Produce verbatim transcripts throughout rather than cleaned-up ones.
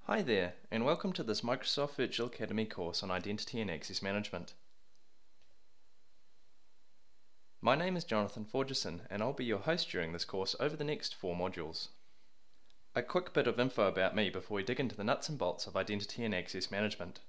Hi there, and welcome to this Microsoft Virtual Academy course on Identity and Access Management. My name is Jonathan Forgerson, and I'll be your host during this course over the next four modules. A quick bit of info about me before we dig into the nuts and bolts of Identity and Access Management.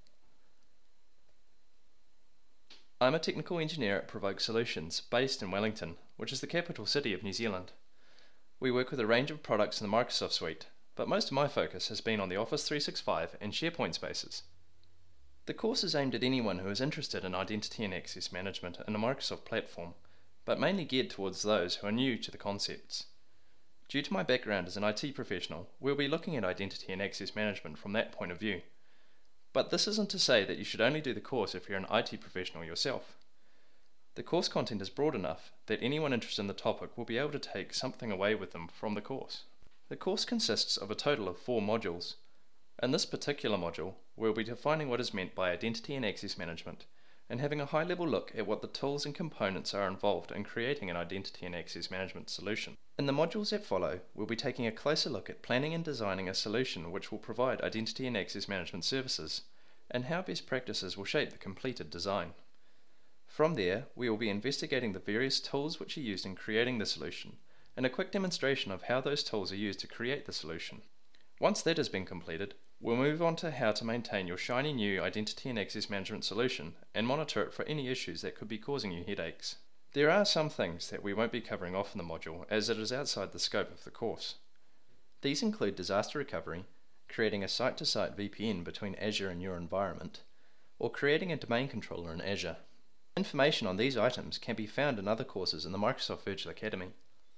I'm a technical engineer at Provoke Solutions, based in Wellington, which is the capital city of New Zealand. We work with a range of products in the Microsoft suite, but most of my focus has been on the Office three sixty-five and SharePoint spaces. The course is aimed at anyone who is interested in identity and access management in a Microsoft platform, but mainly geared towards those who are new to the concepts. Due to my background as an I T professional, we'll be looking at identity and access management from that point of view. But this isn't to say that you should only do the course if you're an I T professional yourself. The course content is broad enough that anyone interested in the topic will be able to take something away with them from the course. The course consists of a total of four modules. In this particular module, we'll be defining what is meant by identity and access management and having a high-level look at what the tools and components are involved in creating an identity and access management solution. In the modules that follow, we'll be taking a closer look at planning and designing a solution which will provide identity and access management services and how best practices will shape the completed design. From there, we will be investigating the various tools which are used in creating the solution and a quick demonstration of how those tools are used to create the solution. Once that has been completed, we'll move on to how to maintain your shiny new identity and access management solution and monitor it for any issues that could be causing you headaches. There are some things that we won't be covering off in the module as it is outside the scope of the course. These include disaster recovery, creating a site-to-site V P N between Azure and your environment, or creating a domain controller in Azure. Information on these items can be found in other courses in the Microsoft Virtual Academy.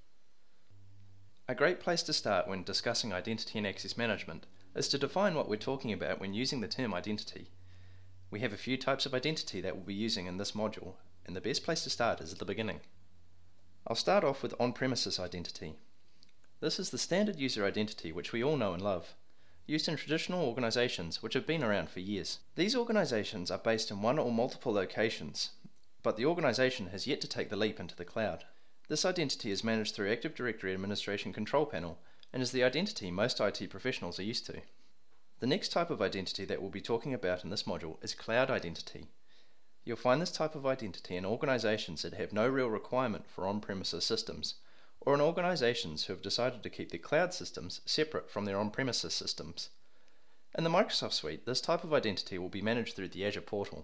A great place to start when discussing identity and access management is to define what we're talking about when using the term identity. We have a few types of identity that we'll be using in this module, and the best place to start is at the beginning. I'll start off with on-premises identity. This is the standard user identity which we all know and love, used in traditional organizations which have been around for years. These organizations are based in one or multiple locations, but the organization has yet to take the leap into the cloud. This identity is managed through Active Directory Administration Control Panel and is the identity most I T professionals are used to. The next type of identity that we'll be talking about in this module is cloud identity. You'll find this type of identity in organizations that have no real requirement for on-premises systems, or in organizations who have decided to keep their cloud systems separate from their on-premises systems. In the Microsoft suite, this type of identity will be managed through the Azure portal.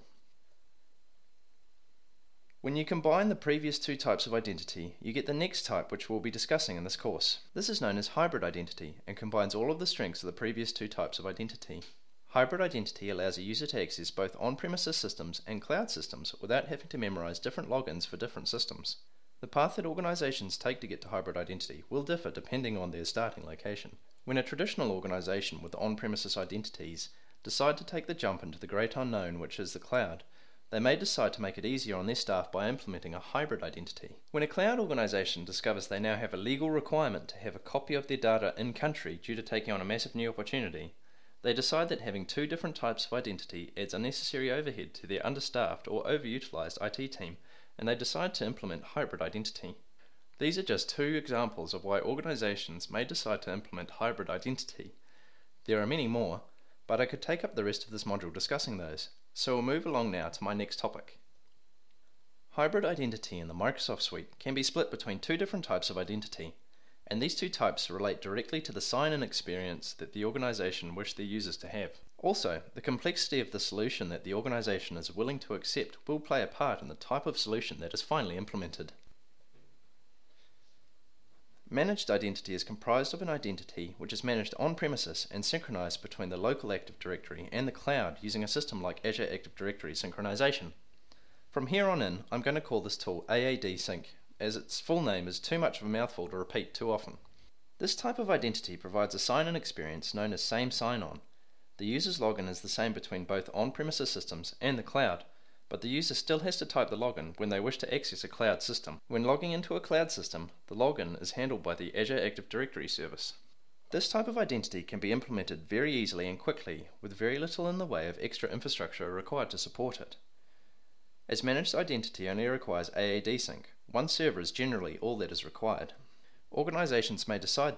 When you combine the previous two types of identity, you get the next type which we'll be discussing in this course. This is known as hybrid identity and combines all of the strengths of the previous two types of identity. Hybrid identity allows a user to access both on-premises systems and cloud systems without having to memorize different logins for different systems. The path that organizations take to get to hybrid identity will differ depending on their starting location. When a traditional organization with on-premises identities decide to take the jump into the great unknown which is the cloud, they may decide to make it easier on their staff by implementing a hybrid identity. When a cloud organization discovers they now have a legal requirement to have a copy of their data in country due to taking on a massive new opportunity, they decide that having two different types of identity adds unnecessary overhead to their understaffed or overutilized I T team, and they decide to implement hybrid identity. These are just two examples of why organizations may decide to implement hybrid identity. There are many more, but I could take up the rest of this module discussing those. So we'll move along now to my next topic. Hybrid identity in the Microsoft suite can be split between two different types of identity, and these two types relate directly to the sign-in experience that the organization wishes their users to have. Also, the complexity of the solution that the organization is willing to accept will play a part in the type of solution that is finally implemented. Managed identity is comprised of an identity which is managed on-premises and synchronized between the local Active Directory and the cloud using a system like Azure Active Directory synchronization. From here on in, I'm going to call this tool A A D Sync, as its full name is too much of a mouthful to repeat too often. This type of identity provides a sign-in experience known as same sign-on. The user's login is the same between both on-premises systems and the cloud, but the user still has to type the login when they wish to access a cloud system. When logging into a cloud system, the login is handled by the Azure Active Directory service. This type of identity can be implemented very easily and quickly, with very little in the way of extra infrastructure required to support it. As managed identity only requires A A D Sync, one server is generally all that is required. Organizations may decide that,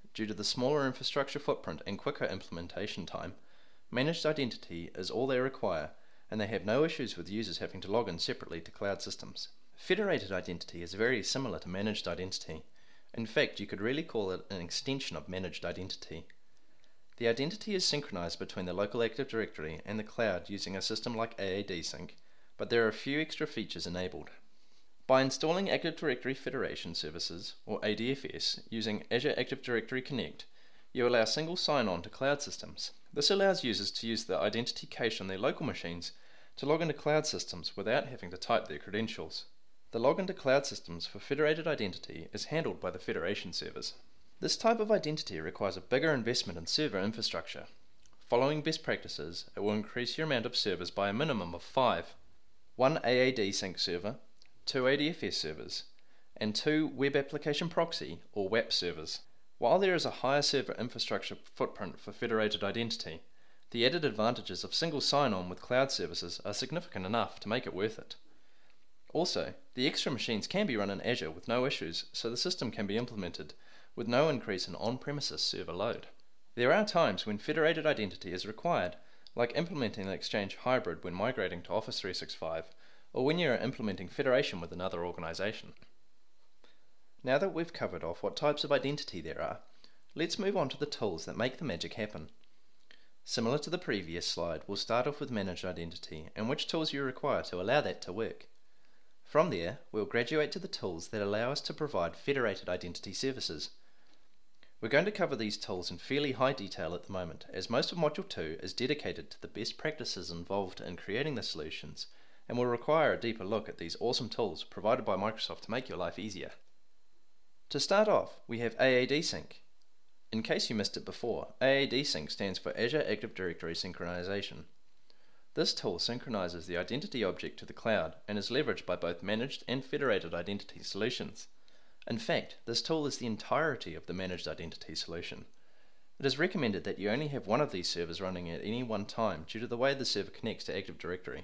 due to the smaller infrastructure footprint and quicker implementation time, managed identity is all they require, and they have no issues with users having to log in separately to cloud systems. Federated identity is very similar to managed identity. In fact, you could really call it an extension of managed identity. The identity is synchronized between the local Active Directory and the cloud using a system like A A D Sync, but there are a few extra features enabled. By installing Active Directory Federation Services, or A D F S, using Azure Active Directory Connect, you allow single sign-on to cloud systems. This allows users to use the identity cache on their local machines to log into cloud systems without having to type their credentials. The login to cloud systems for federated identity is handled by the federation servers. This type of identity requires a bigger investment in server infrastructure. Following best practices, it will increase your amount of servers by a minimum of five. One A A D Sync server, two A D F S servers, and two Web Application Proxy or W A P servers. While there is a higher server infrastructure footprint for federated identity, the added advantages of single sign-on with cloud services are significant enough to make it worth it. Also, the extra machines can be run in Azure with no issues, so the system can be implemented with no increase in on-premises server load. There are times when federated identity is required, like implementing an Exchange hybrid when migrating to Office three sixty-five, or when you are implementing federation with another organization. Now that we've covered off what types of identity there are, let's move on to the tools that make the magic happen. Similar to the previous slide, we'll start off with managed identity and which tools you require to allow that to work. From there, we'll graduate to the tools that allow us to provide federated identity services. We're going to cover these tools in fairly high detail at the moment, as most of Module two is dedicated to the best practices involved in creating the solutions, and will require a deeper look at these awesome tools provided by Microsoft to make your life easier. To start off, we have A A D Sync. In case you missed it before, A A D Sync stands for Azure Active Directory Synchronization. This tool synchronizes the identity object to the cloud and is leveraged by both managed and federated identity solutions. In fact, this tool is the entirety of the managed identity solution. It is recommended that you only have one of these servers running at any one time due to the way the server connects to Active Directory.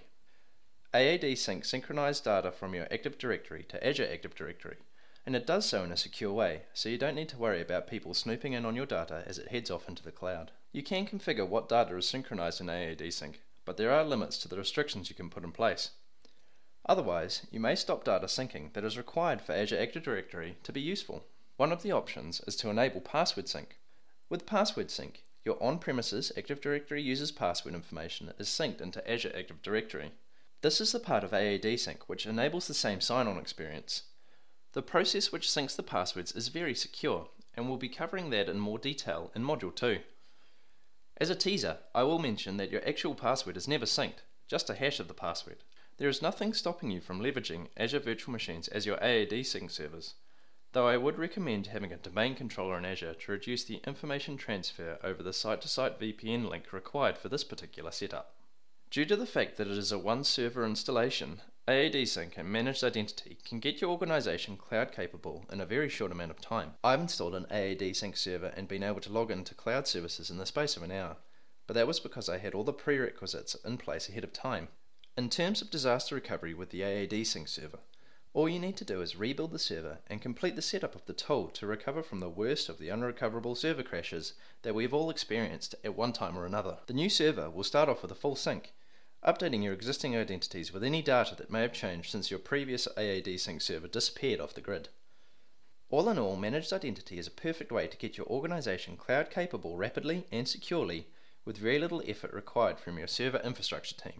A A D Sync synchronizes data from your Active Directory to Azure Active Directory, and it does so in a secure way, so you don't need to worry about people snooping in on your data as it heads off into the cloud. You can configure what data is synchronized in A A D Sync, but there are limits to the restrictions you can put in place. Otherwise, you may stop data syncing that is required for Azure Active Directory to be useful. One of the options is to enable password sync. With password sync, your on-premises Active Directory user's password information is synced into Azure Active Directory. This is the part of A A D Sync which enables the same sign-on experience. The process which syncs the passwords is very secure, and we'll be covering that in more detail in Module two. As a teaser, I will mention that your actual password is never synced, just a hash of the password. There is nothing stopping you from leveraging Azure Virtual Machines as your A A D Sync servers, though I would recommend having a domain controller in Azure to reduce the information transfer over the site-to-site V P N link required for this particular setup. Due to the fact that it is a one-server installation, A A D Sync and Managed Identity can get your organization cloud capable in a very short amount of time. I've installed an A A D Sync server and been able to log into cloud services in the space of an hour, but that was because I had all the prerequisites in place ahead of time. In terms of disaster recovery with the A A D Sync server, all you need to do is rebuild the server and complete the setup of the tool to recover from the worst of the unrecoverable server crashes that we've all experienced at one time or another. The new server will start off with a full sync, updating your existing identities with any data that may have changed since your previous A A D Sync server disappeared off the grid. All in all, Managed Identity is a perfect way to get your organization cloud capable rapidly and securely with very little effort required from your server infrastructure team.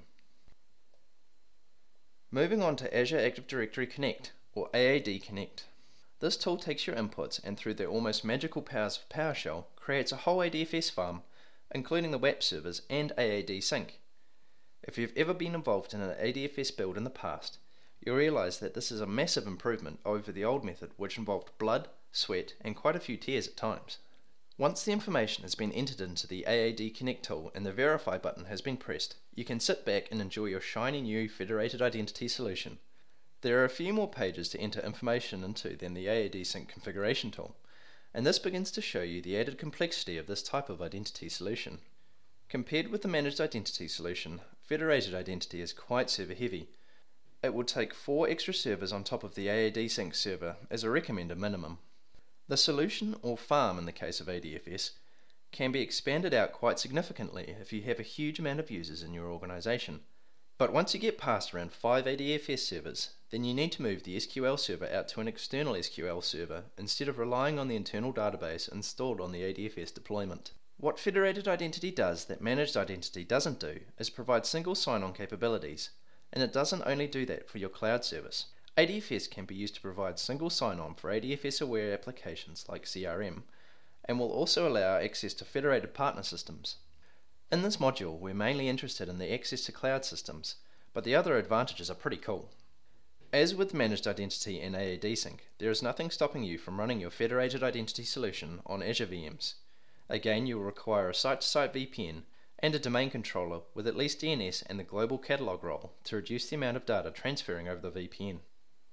Moving on to Azure Active Directory Connect, or A A D Connect. This tool takes your inputs and through the almost magical powers of PowerShell creates a whole A D F S farm, including the W A P servers and A A D Sync. If you've ever been involved in an A D F S build in the past, you'll realize that this is a massive improvement over the old method, which involved blood, sweat, and quite a few tears at times. Once the information has been entered into the A A D Connect tool and the Verify button has been pressed, you can sit back and enjoy your shiny new federated identity solution. There are a few more pages to enter information into than the A A D Sync configuration tool, and this begins to show you the added complexity of this type of identity solution. Compared with the Managed Identity solution, federated identity is quite server heavy. It will take four extra servers on top of the A A D Sync server as a recommended minimum. The solution, or farm in the case of A D F S, can be expanded out quite significantly if you have a huge amount of users in your organization. But once you get past around five A D F S servers, then you need to move the S Q L server out to an external S Q L server instead of relying on the internal database installed on the A D F S deployment. What Federated Identity does that Managed Identity doesn't do is provide single sign-on capabilities, and it doesn't only do that for your cloud service. A D F S can be used to provide single sign-on for A D F S-aware applications like C R M, and will also allow access to federated partner systems. In this module, we're mainly interested in the access to cloud systems, but the other advantages are pretty cool. As with Managed Identity and A A D Sync, there is nothing stopping you from running your Federated Identity solution on Azure V Ms. Again, you will require a site-to-site V P N and a domain controller with at least D N S and the global catalog role to reduce the amount of data transferring over the V P N.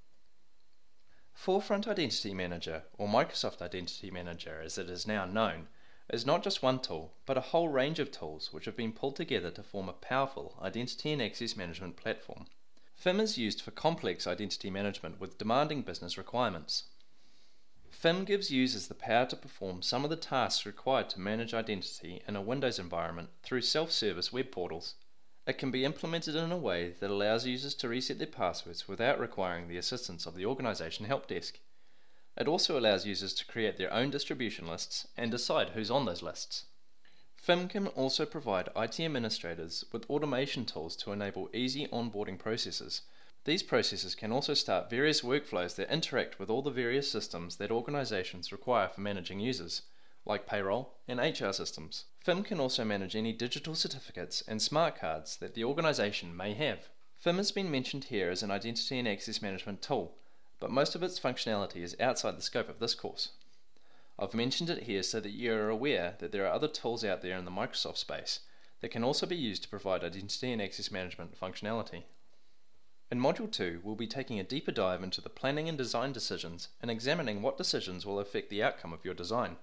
Forefront Identity Manager, or Microsoft Identity Manager as it is now known, is not just one tool, but a whole range of tools which have been pulled together to form a powerful identity and access management platform. F I M is used for complex identity management with demanding business requirements. F I M gives users the power to perform some of the tasks required to manage identity in a Windows environment through self-service web portals. It can be implemented in a way that allows users to reset their passwords without requiring the assistance of the organization help desk. It also allows users to create their own distribution lists and decide who's on those lists. F I M can also provide I T administrators with automation tools to enable easy onboarding processes. These processes can also start various workflows that interact with all the various systems that organizations require for managing users, like payroll and H R systems. F I M can also manage any digital certificates and smart cards that the organization may have. F I M has been mentioned here as an identity and access management tool, but most of its functionality is outside the scope of this course. I've mentioned it here so that you are aware that there are other tools out there in the Microsoft space that can also be used to provide identity and access management functionality. In Module two, we'll be taking a deeper dive into the planning and design decisions and examining what decisions will affect the outcome of your design.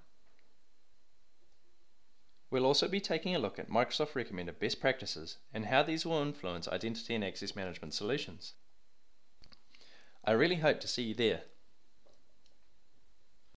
We'll also be taking a look at Microsoft recommended best practices and how these will influence identity and access management solutions. I really hope to see you there.